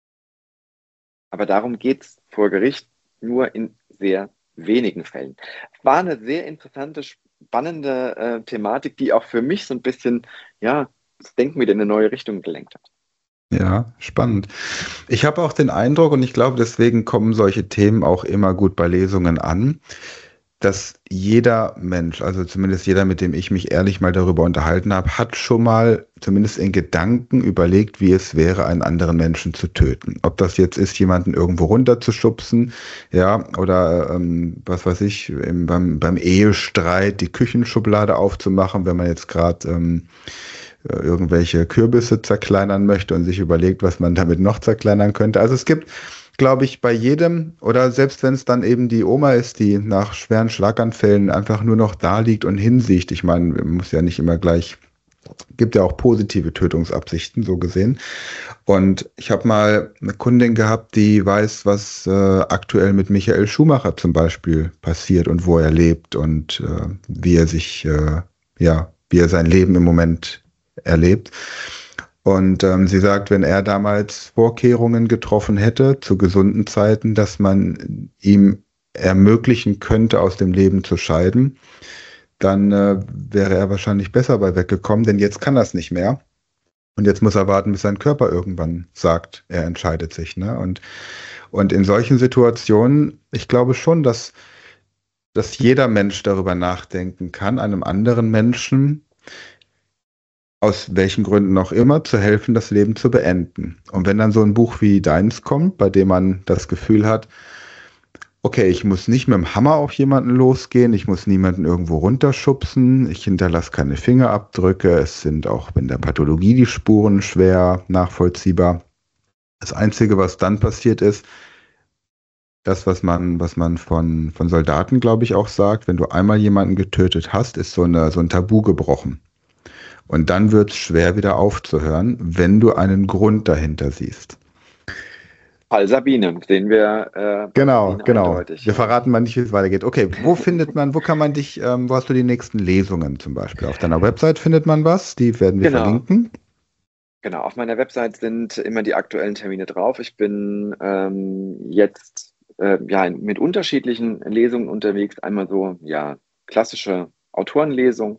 Aber darum geht es vor Gericht nur in sehr wenigen Fällen. War eine sehr interessante, spannende äh, Thematik, die auch für mich so ein bisschen, ja, das Denken wieder in eine neue Richtung gelenkt hat. Ja, spannend. Ich habe auch den Eindruck, und ich glaube, deswegen kommen solche Themen auch immer gut bei Lesungen an, dass jeder Mensch, also zumindest jeder, mit dem ich mich ehrlich mal darüber unterhalten habe, hat schon mal zumindest in Gedanken überlegt, wie es wäre, einen anderen Menschen zu töten. Ob das jetzt ist, jemanden irgendwo runterzuschubsen, ja, oder ähm, was weiß ich, im, beim, beim Ehestreit die Küchenschublade aufzumachen, wenn man jetzt gerade ähm, irgendwelche Kürbisse zerkleinern möchte und sich überlegt, was man damit noch zerkleinern könnte. Also es gibt, glaube ich, bei jedem, oder selbst wenn es dann eben die Oma ist, die nach schweren Schlaganfällen einfach nur noch da liegt und hinsieht. Ich meine, man muss ja nicht immer gleich, gibt ja auch positive Tötungsabsichten, so gesehen. Und ich habe mal eine Kundin gehabt, die weiß, was äh, aktuell mit Michael Schumacher zum Beispiel passiert und wo er lebt und äh, wie er sich, äh, ja, wie er sein Leben im Moment erlebt. Und ähm, sie sagt, wenn er damals Vorkehrungen getroffen hätte zu gesunden Zeiten, dass man ihm ermöglichen könnte, aus dem Leben zu scheiden, dann äh, wäre er wahrscheinlich besser bei weggekommen, denn jetzt kann er es nicht mehr. Und jetzt muss er warten, bis sein Körper irgendwann sagt, er entscheidet sich. Ne? Und, und in solchen Situationen, ich glaube schon, dass, dass jeder Mensch darüber nachdenken kann, einem anderen Menschen, aus welchen Gründen auch immer, zu helfen, das Leben zu beenden. Und wenn dann so ein Buch wie deins kommt, bei dem man das Gefühl hat, okay, ich muss nicht mit dem Hammer auf jemanden losgehen, ich muss niemanden irgendwo runterschubsen, ich hinterlasse keine Fingerabdrücke, es sind auch in der Pathologie die Spuren schwer nachvollziehbar. Das Einzige, was dann passiert ist, das, was man, was man von, von Soldaten, glaube ich, auch sagt, wenn du einmal jemanden getötet hast, ist so, eine, so ein Tabu gebrochen. Und dann wird es schwer wieder aufzuhören, wenn du einen Grund dahinter siehst. Fall Sabine, sehen wir äh, bei Genau, Sabine genau. eindeutig. Wir Ja. verraten mal nicht, wie es weitergeht. Okay, wo findet man, wo kann man dich, ähm, wo hast du die nächsten Lesungen zum Beispiel? Auf deiner Website findet man was, die werden wir Genau. verlinken. Genau, auf meiner Website sind immer die aktuellen Termine drauf. Ich bin ähm, jetzt äh, ja, mit unterschiedlichen Lesungen unterwegs. Einmal so, ja, klassische Autorenlesung.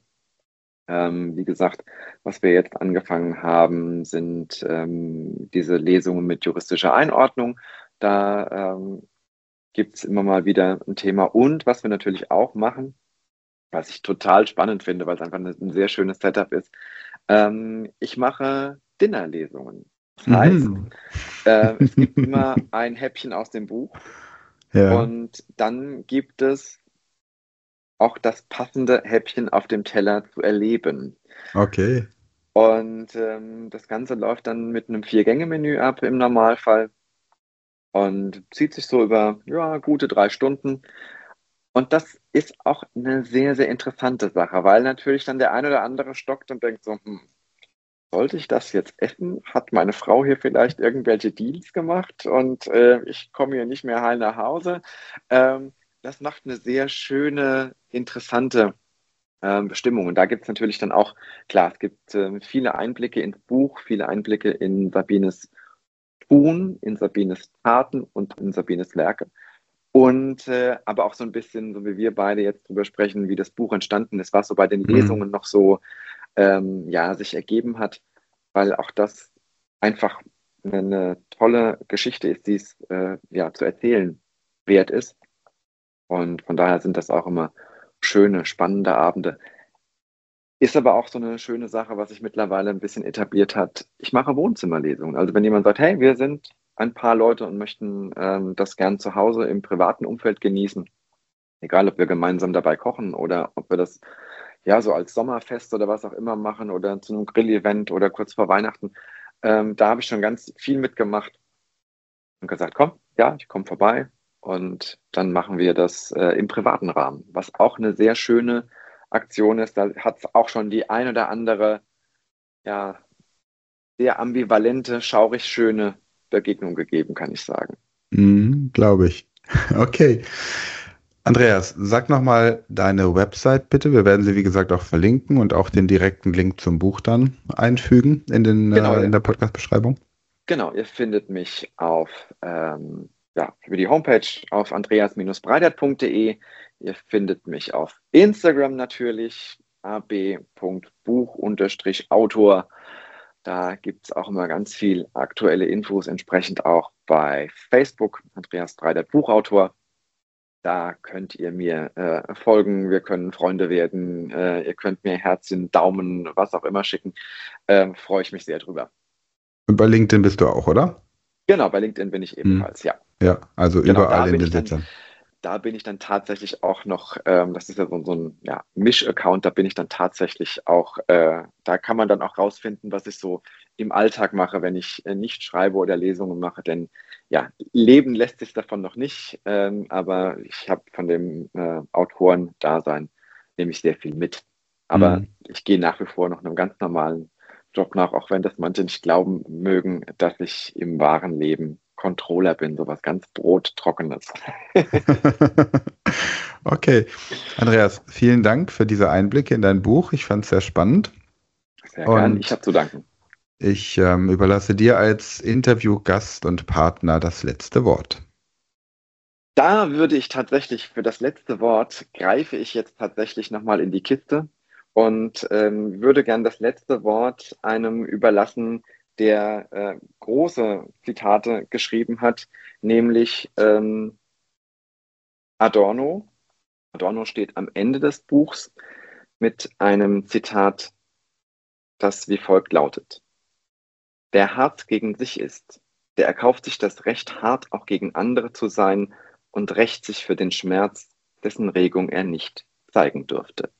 Ähm, wie gesagt, was wir jetzt angefangen haben, sind ähm, diese Lesungen mit juristischer Einordnung. Da ähm, gibt es immer mal wieder ein Thema. Und was wir natürlich auch machen, was ich total spannend finde, weil es einfach ein sehr schönes Setup ist, ähm, ich mache Dinnerlesungen. Das heißt, Mhm. äh, es gibt immer ein Häppchen aus dem Buch Ja, und dann gibt es auch das passende Häppchen auf dem Teller zu erleben. okay. Und ähm, das Ganze läuft dann mit einem Vier-Gänge-Menü ab im Normalfall und zieht sich so über ja, gute drei Stunden. Und das ist auch eine sehr, sehr interessante Sache, weil natürlich dann der ein oder andere stockt und denkt so, hm, sollte ich das jetzt essen? Hat meine Frau hier vielleicht irgendwelche Deals gemacht und äh, ich komme hier nicht mehr heil nach Hause? Ähm, das macht eine sehr schöne, interessante ähm, Bestimmung. Und da gibt es natürlich dann auch, klar, es gibt ähm, viele Einblicke ins Buch, viele Einblicke in Sabines Tun, in Sabines Taten und in Sabines Werke. Und äh, aber auch so ein bisschen, so wie wir beide jetzt drüber sprechen, wie das Buch entstanden ist, was so bei den Mhm. Lesungen noch so ähm, ja, sich ergeben hat, weil auch das einfach eine, eine tolle Geschichte ist, die es äh, ja, zu erzählen wert ist. Und von daher sind das auch immer schöne, spannende Abende. Ist aber auch so eine schöne Sache, was sich mittlerweile ein bisschen etabliert hat. Ich mache Wohnzimmerlesungen. Also wenn jemand sagt, hey, wir sind ein paar Leute und möchten ähm, das gern zu Hause im privaten Umfeld genießen. Egal, ob wir gemeinsam dabei kochen oder ob wir das ja so als Sommerfest oder was auch immer machen oder zu einem Grillevent oder kurz vor Weihnachten. Ähm, da habe ich schon ganz viel mitgemacht und gesagt, komm, ja, ich komme vorbei und dann machen wir das äh, im privaten Rahmen, was auch eine sehr schöne Aktion ist. Da hat es auch schon die ein oder andere, ja, sehr ambivalente, schaurig schöne Begegnung gegeben, kann ich sagen. Mhm, glaube ich. Okay. Andreas, sag nochmal deine Website bitte. Wir werden sie, wie gesagt, auch verlinken und auch den direkten Link zum Buch dann einfügen in den, Genau, äh, in ihr, der Podcast-Beschreibung. genau, ihr findet mich auf, ähm, ja, über die Homepage auf andreas-breitert punkt de. Ihr findet mich auf Instagram natürlich, a b punkt buch autor. Da gibt es auch immer ganz viel aktuelle Infos, entsprechend auch bei Facebook, Andreas Breitert Buchautor. Da könnt ihr mir äh, folgen, wir können Freunde werden, äh, ihr könnt mir Herzchen, Daumen, was auch immer schicken. Ähm, freue ich mich sehr drüber. Und bei LinkedIn bist du auch, oder? Genau, bei LinkedIn bin ich Hm. ebenfalls, ja. Ja, also Genau, überall da in bin den ich dann, Sitzern. da bin ich dann tatsächlich auch noch, ähm, das ist ja so, so ein ja, Misch-Account, da bin ich dann tatsächlich auch, äh, da kann man dann auch rausfinden, was ich so im Alltag mache, wenn ich äh, nicht schreibe oder Lesungen mache, denn ja, leben lässt sich davon noch nicht, ähm, aber ich habe von dem äh, Autoren-Dasein nehme ich sehr viel mit. Aber Hm. ich gehe nach wie vor noch einem ganz normalen Job nach, auch wenn das manche nicht glauben mögen, dass ich im wahren Leben Controller bin, sowas ganz Brottrockenes. Okay. Andreas, vielen Dank für diese Einblicke in dein Buch. Ich fand es sehr spannend. Sehr gern, ich Und habe zu danken. ich ähm, überlasse dir als Interviewgast und Partner das letzte Wort. Da würde ich tatsächlich für das letzte Wort greife ich jetzt tatsächlich nochmal in die Kiste und ähm, würde gern das letzte Wort einem überlassen, der äh, große Zitate geschrieben hat, nämlich ähm, Adorno. Adorno steht am Ende des Buchs mit einem Zitat, das wie folgt lautet: Wer hart gegen sich ist, der erkauft sich das Recht, hart auch gegen andere zu sein und rächt sich für den Schmerz, dessen Regung er nicht zeigen durfte.